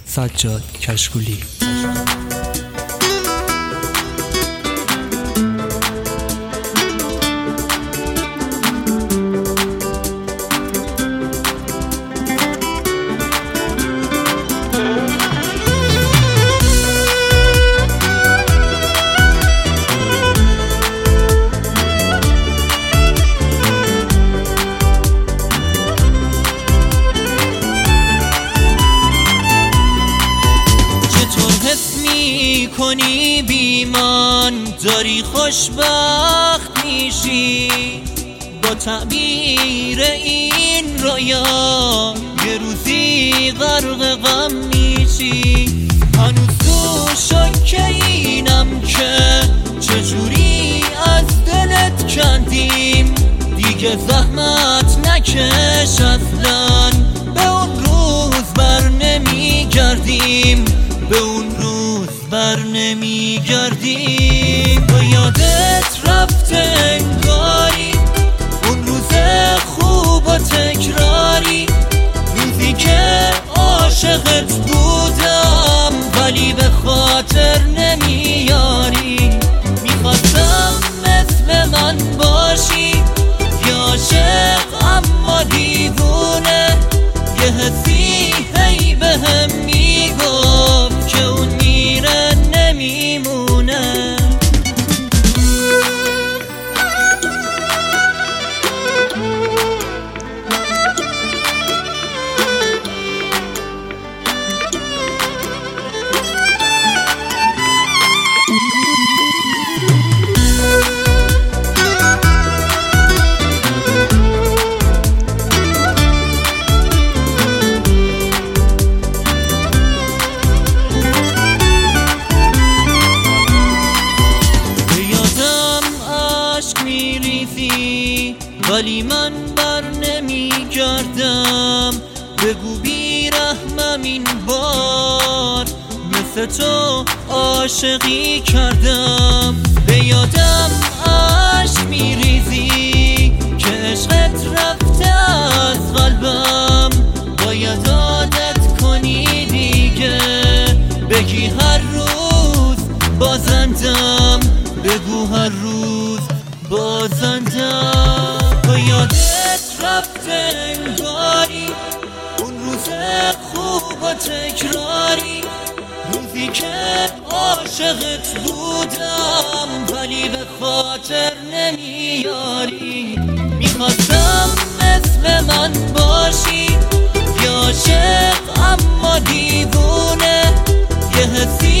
سجاد کشکولی. کنی بیمان داری خوشبخت میشی با تعبیر این رویا، یه روزی غرق غم میشی. هنوز تو شک اینم که چجوری از دلت کندیم، دیگه زحمت نکش اصلا، به اون روز بر نمیگردیم، به اون روز بر نمیگردیم. با یادت رفته انگاری اون روز خوب و تکراری، روزی که عاشقت بودم ولی به خاطر نمیاری. میخواستم مثل من باشی، یه عاشق اما دیوونه، یه حسی هی بهم میگفت که اون میره نمیمونه. ولی من بر نمیگردم، بگو بیرحمم این بار، مثل تو عاشقی کردم. به یادم عشق میریزی که عشقت رفته از قلبم، باید عادت کنی دیگه، بگی هر روز بازندم، بگو هر روز بازندم. با یادت رفته انگاری اون روز خوب و تکراری، روزی که عاشقت بودم ولی به خاطر نمیاری. میخواستم مثل من باشی، یه عاشق اما دیوونه، یه حسی